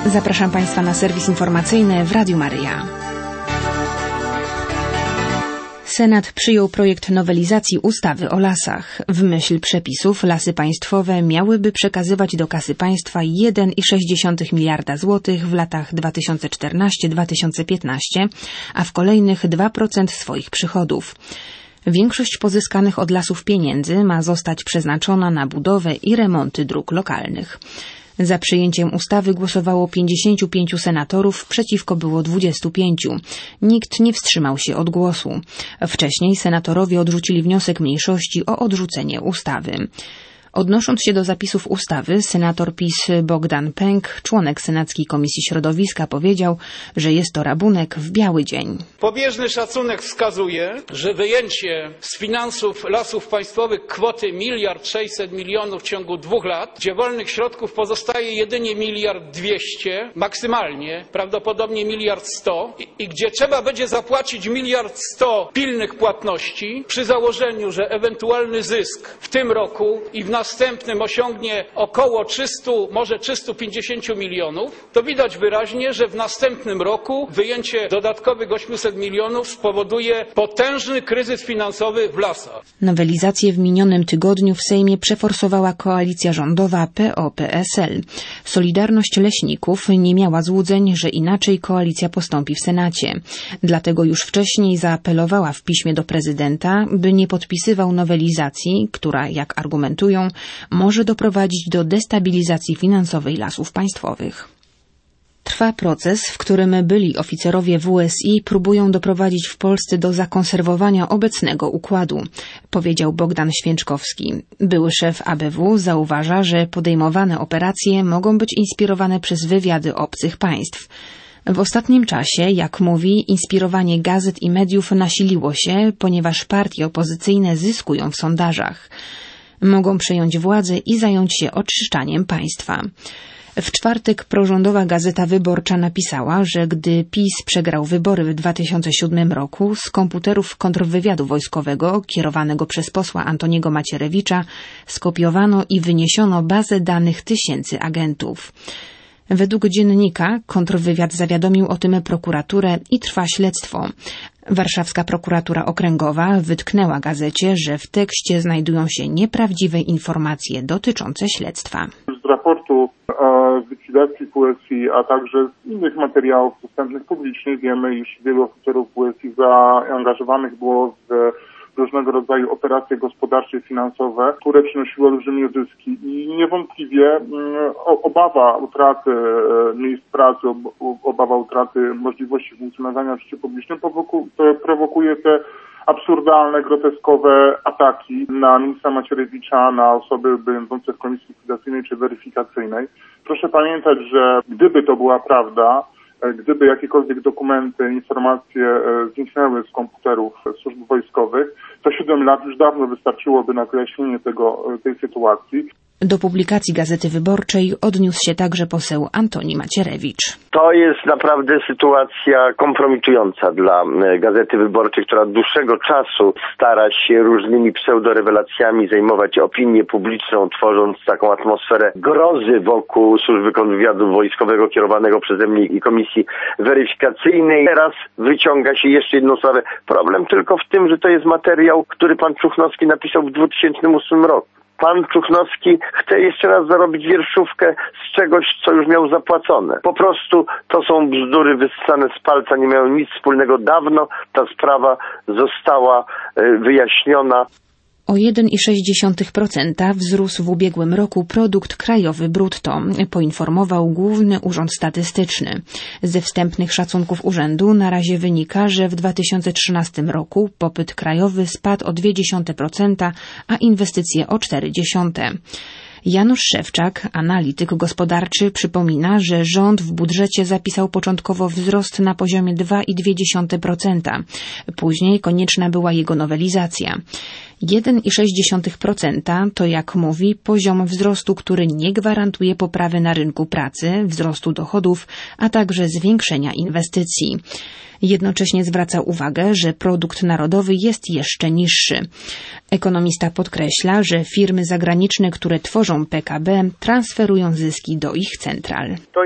Zapraszam Państwa na serwis informacyjny w Radiu Maryja. Senat przyjął projekt nowelizacji ustawy o lasach. W myśl przepisów Lasy Państwowe miałyby przekazywać do kasy państwa 1,6 miliarda złotych w latach 2014-2015, a w kolejnych 2% swoich przychodów. Większość pozyskanych od lasów pieniędzy ma zostać przeznaczona na budowę i remonty dróg lokalnych. Za przyjęciem ustawy głosowało 55 senatorów, przeciwko było 25. Nikt nie wstrzymał się od głosu. Wcześniej senatorowie odrzucili wniosek mniejszości o odrzucenie ustawy. Odnosząc się do zapisów ustawy, senator PiS Bogdan Pęk, członek Senackiej Komisji Środowiska, powiedział, że jest to rabunek w biały dzień. Pobieżny szacunek wskazuje, że wyjęcie z finansów Lasów Państwowych kwoty 1,6 miliarda w ciągu 2 lat, gdzie wolnych środków pozostaje jedynie 1,2 miliarda, maksymalnie, prawdopodobnie 1,1 miliarda i gdzie trzeba będzie zapłacić 1,1 miliarda pilnych płatności, przy założeniu, że ewentualny zysk w tym roku i w następnym osiągnie około 300, może 350 milionów, to widać wyraźnie, że w następnym roku wyjęcie dodatkowych 800 milionów spowoduje potężny kryzys finansowy w lasach. Nowelizację w minionym tygodniu w Sejmie przeforsowała koalicja rządowa PO-PSL. Solidarność Leśników nie miała złudzeń, że inaczej koalicja postąpi w Senacie. Dlatego już wcześniej zaapelowała w piśmie do prezydenta, by nie podpisywał nowelizacji, która, jak argumentują, może doprowadzić do destabilizacji finansowej Lasów Państwowych. Trwa proces, w którym byli oficerowie WSI próbują doprowadzić w Polsce do zakonserwowania obecnego układu, powiedział Bogdan Święczkowski. Były szef ABW zauważa, że podejmowane operacje mogą być inspirowane przez wywiady obcych państw. W ostatnim czasie, jak mówi, inspirowanie gazet i mediów nasiliło się, ponieważ partie opozycyjne zyskują w sondażach. Mogą przejąć władzę i zająć się oczyszczaniem państwa. W czwartek prorządowa Gazeta Wyborcza napisała, że gdy PiS przegrał wybory w 2007 roku, z komputerów kontrwywiadu wojskowego kierowanego przez posła Antoniego Macierewicza skopiowano i wyniesiono bazę danych tysięcy agentów. Według dziennika kontrwywiad zawiadomił o tym prokuraturę i trwa śledztwo. Warszawska prokuratura okręgowa wytknęła gazecie, że w tekście znajdują się nieprawdziwe informacje dotyczące śledztwa. Z raportu o likwidacji WSI, a także z innych materiałów dostępnych publicznie wiemy, iż wielu oficerów WSI zaangażowanych było w różnego rodzaju operacje gospodarcze i finansowe, które przynosiły olbrzymie zyski i niewątpliwie obawa utraty miejsc pracy, obawa utraty możliwości funkcjonowania w życiu publicznym prowokuje te absurdalne, groteskowe ataki na ministra Macierewicza, na osoby będące w komisji likwidacyjnej czy weryfikacyjnej. Proszę pamiętać, że gdyby to była prawda, gdyby jakiekolwiek dokumenty, informacje zniknęły z komputerów służb wojskowych, to 7 lat już dawno wystarczyłoby na wyjaśnienie tej sytuacji. Do publikacji Gazety Wyborczej odniósł się także poseł Antoni Macierewicz. To jest naprawdę sytuacja kompromitująca dla Gazety Wyborczej, która od dłuższego czasu stara się różnymi pseudorewelacjami zajmować opinię publiczną, tworząc taką atmosferę grozy wokół służby kontrwywiadu wojskowego kierowanego przeze mnie i komisji weryfikacyjnej. Teraz wyciąga się jeszcze jedną sprawę. Problem tylko w tym, że to jest materiał, który pan Czuchnowski napisał w 2008 roku. Pan Czuchnowski chce jeszcze raz zarobić wierszówkę z czegoś, co już miał zapłacone. Po prostu to są bzdury wyssane z palca, nie mają nic wspólnego. Dawno ta sprawa została wyjaśniona. O 1,6% wzrósł w ubiegłym roku produkt krajowy brutto, poinformował Główny Urząd Statystyczny. Ze wstępnych szacunków urzędu na razie wynika, że w 2013 roku popyt krajowy spadł o 0,2%, a inwestycje o 0,4%. Janusz Szewczak, analityk gospodarczy, przypomina, że rząd w budżecie zapisał początkowo wzrost na poziomie 2,2%. Później konieczna była jego nowelizacja. 1,6% to, jak mówi, poziom wzrostu, który nie gwarantuje poprawy na rynku pracy, wzrostu dochodów, a także zwiększenia inwestycji. Jednocześnie zwraca uwagę, że produkt narodowy jest jeszcze niższy. Ekonomista podkreśla, że firmy zagraniczne, które tworzą PKB, transferują zyski do ich central. To jest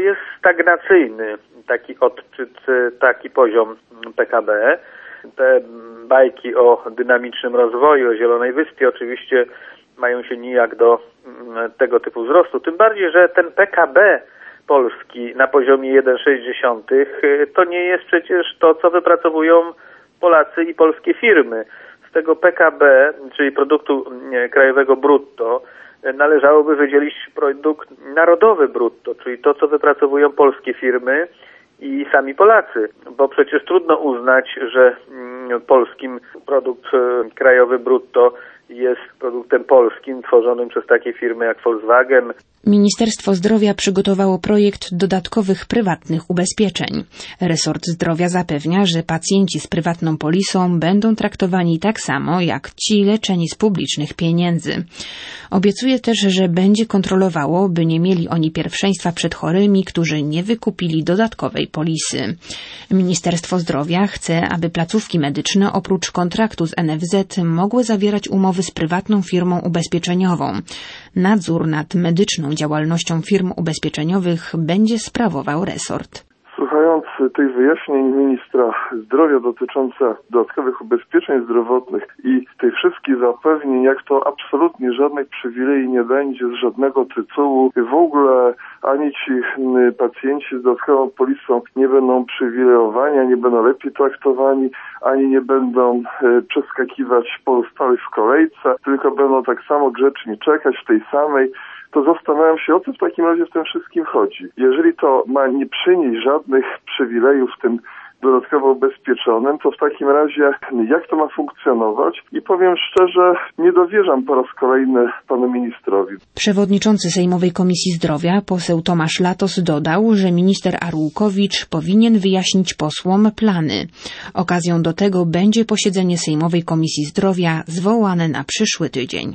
stagnacyjny taki odczyt, taki poziom PKB. Te bajki o dynamicznym rozwoju, o Zielonej Wyspie oczywiście mają się nijak do tego typu wzrostu. Tym bardziej, że ten PKB Polski na poziomie 1,6 to nie jest przecież to, co wypracowują Polacy i polskie firmy. Z tego PKB, czyli produktu krajowego brutto, należałoby wydzielić produkt narodowy brutto, czyli to, co wypracowują polskie firmy i sami Polacy, bo przecież trudno uznać, że polskim produkt krajowy brutto jest produktem polskim, tworzonym przez takie firmy jak Volkswagen. Ministerstwo Zdrowia przygotowało projekt dodatkowych prywatnych ubezpieczeń. Resort Zdrowia zapewnia, że pacjenci z prywatną polisą będą traktowani tak samo jak ci leczeni z publicznych pieniędzy. Obiecuje też, że będzie kontrolowało, by nie mieli oni pierwszeństwa przed chorymi, którzy nie wykupili dodatkowej polisy. Ministerstwo Zdrowia chce, aby placówki medyczne oprócz kontraktu z NFZ mogły zawierać umowy z prywatną firmą ubezpieczeniową. Nadzór nad medyczną działalnością firm ubezpieczeniowych będzie sprawował resort. Słuchając tych wyjaśnień ministra zdrowia dotyczących dodatkowych ubezpieczeń zdrowotnych i tych wszystkich zapewnień, jak to absolutnie żadnych przywilei nie będzie z żadnego tytułu, w ogóle ani ci pacjenci z dodatkową polisą nie będą przywilejowani, ani nie będą lepiej traktowani, ani nie będą przeskakiwać pozostałych w kolejce, tylko będą tak samo grzecznie czekać w tej samej, to zastanawiam się, o co w takim razie w tym wszystkim chodzi. Jeżeli to ma nie przynieść żadnych przywilejów tym dodatkowo ubezpieczonym, to w takim razie jak to ma funkcjonować? I powiem szczerze, nie dowierzam po raz kolejny panu ministrowi. Przewodniczący Sejmowej Komisji Zdrowia, poseł Tomasz Latos, dodał, że minister Arłukowicz powinien wyjaśnić posłom plany. Okazją do tego będzie posiedzenie Sejmowej Komisji Zdrowia zwołane na przyszły tydzień.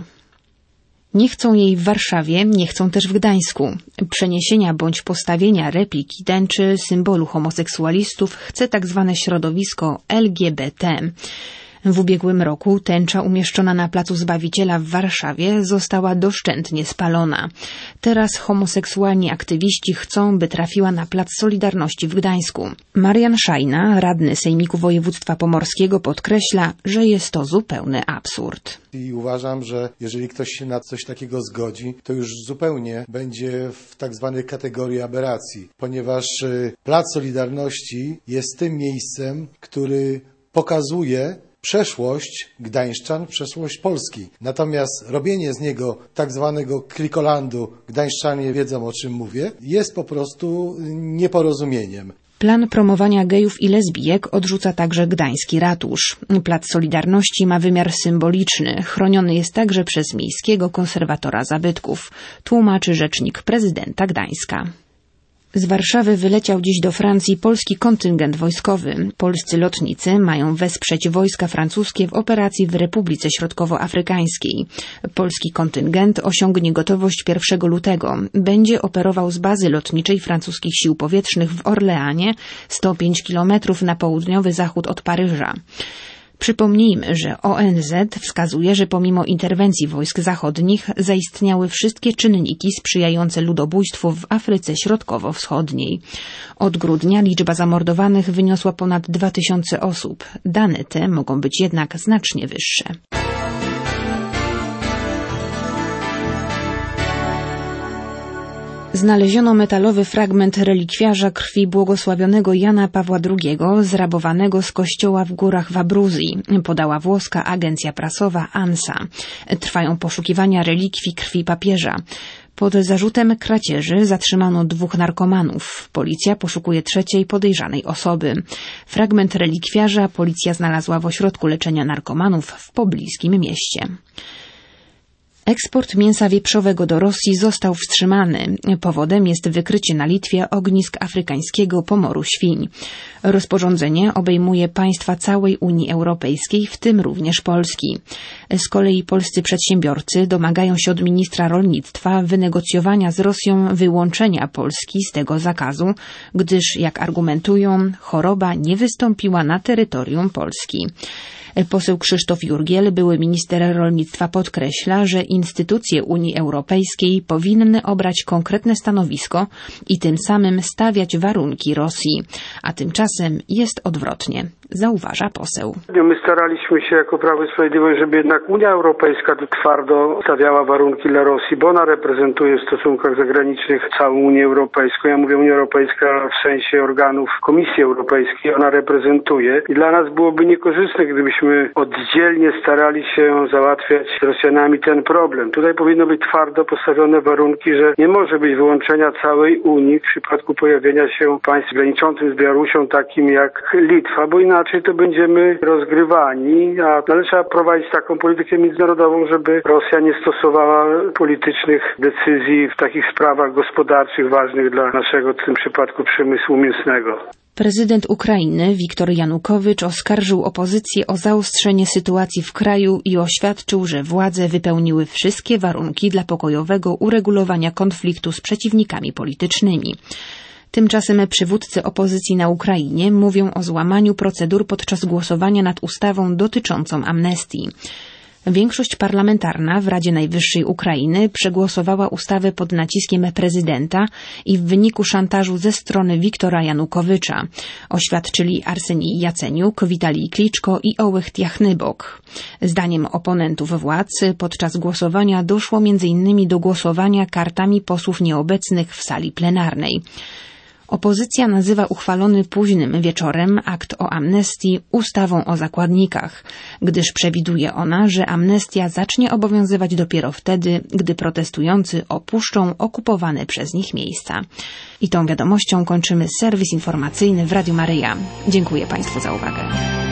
Nie chcą jej w Warszawie, nie chcą też w Gdańsku. Przeniesienia bądź postawienia repliki tęczy, symbolu homoseksualistów chce tzw. środowisko LGBT. W ubiegłym roku tęcza umieszczona na Placu Zbawiciela w Warszawie została doszczętnie spalona. Teraz homoseksualni aktywiści chcą, by trafiła na Plac Solidarności w Gdańsku. Marian Szajna, radny Sejmiku Województwa Pomorskiego, podkreśla, że jest to zupełny absurd. I uważam, że jeżeli ktoś się na coś takiego zgodzi, to już zupełnie będzie w tak zwanej kategorii aberracji, ponieważ Plac Solidarności jest tym miejscem, który pokazuje przeszłość gdańszczan, przeszłość Polski. Natomiast robienie z niego tak zwanego klikolandu, gdańszczanie wiedzą, o czym mówię, jest po prostu nieporozumieniem. Plan promowania gejów i lesbijek odrzuca także gdański ratusz. Plac Solidarności ma wymiar symboliczny, chroniony jest także przez miejskiego konserwatora zabytków, tłumaczy rzecznik prezydenta Gdańska. Z Warszawy wyleciał dziś do Francji polski kontyngent wojskowy. Polscy lotnicy mają wesprzeć wojska francuskie w operacji w Republice Środkowoafrykańskiej. Polski kontyngent osiągnie gotowość 1 lutego. Będzie operował z bazy lotniczej francuskich sił powietrznych w Orleanie, 105 km na południowy zachód od Paryża. Przypomnijmy, że ONZ wskazuje, że pomimo interwencji wojsk zachodnich zaistniały wszystkie czynniki sprzyjające ludobójstwu w Afryce Środkowo-Wschodniej. Od grudnia liczba zamordowanych wyniosła ponad 2000 osób. Dane te mogą być jednak znacznie wyższe. Znaleziono metalowy fragment relikwiarza krwi błogosławionego Jana Pawła II, zrabowanego z kościoła w górach w Abruzji, podała włoska agencja prasowa ANSA. Trwają poszukiwania relikwii krwi papieża. Pod zarzutem kradzieży zatrzymano 2 narkomanów. Policja poszukuje 3. podejrzanej osoby. Fragment relikwiarza policja znalazła w ośrodku leczenia narkomanów w pobliskim mieście. Eksport mięsa wieprzowego do Rosji został wstrzymany. Powodem jest wykrycie na Litwie ognisk afrykańskiego pomoru świń. Rozporządzenie obejmuje państwa całej Unii Europejskiej, w tym również Polski. Z kolei polscy przedsiębiorcy domagają się od ministra rolnictwa wynegocjowania z Rosją wyłączenia Polski z tego zakazu, gdyż, jak argumentują, choroba nie wystąpiła na terytorium Polski. Poseł Krzysztof Jurgiel, były minister rolnictwa, podkreśla, że instytucje Unii Europejskiej powinny obrać konkretne stanowisko i tym samym stawiać warunki Rosji, a tymczasem jest odwrotnie, zauważa poseł. My staraliśmy się jako Prawo i Sprawiedliwość, żeby jednak Unia Europejska twardo stawiała warunki dla Rosji, bo ona reprezentuje w stosunkach zagranicznych całą Unię Europejską. Ja mówię Unia Europejska w sensie organów Komisji Europejskiej, ona reprezentuje i dla nas byłoby niekorzystne, gdybyśmy oddzielnie starali się załatwiać z Rosjanami ten problem. Tutaj powinno być twardo postawione warunki, że nie może być wyłączenia całej Unii w przypadku pojawienia się państw graniczących z Białorusią, takim jak Litwa, bo inaczej to będziemy rozgrywani, ale trzeba prowadzić taką politykę międzynarodową, żeby Rosja nie stosowała politycznych decyzji w takich sprawach gospodarczych ważnych dla naszego, w tym przypadku, przemysłu mięsnego. Prezydent Ukrainy Wiktor Janukowycz oskarżył opozycję o zaostrzenie sytuacji w kraju i oświadczył, że władze wypełniły wszystkie warunki dla pokojowego uregulowania konfliktu z przeciwnikami politycznymi. Tymczasem przywódcy opozycji na Ukrainie mówią o złamaniu procedur podczas głosowania nad ustawą dotyczącą amnestii. Większość parlamentarna w Radzie Najwyższej Ukrainy przegłosowała ustawę pod naciskiem prezydenta i w wyniku szantażu ze strony Wiktora Janukowycza, oświadczyli Arsenij Jaceniuk, Witalij Kliczko i Ołeh Tiachnybok. Zdaniem oponentów władz podczas głosowania doszło m.in. do głosowania kartami posłów nieobecnych w sali plenarnej. Opozycja nazywa uchwalony późnym wieczorem akt o amnestii ustawą o zakładnikach, gdyż przewiduje ona, że amnestia zacznie obowiązywać dopiero wtedy, gdy protestujący opuszczą okupowane przez nich miejsca. I tą wiadomością kończymy serwis informacyjny w Radiu Maryja. Dziękuję Państwu za uwagę.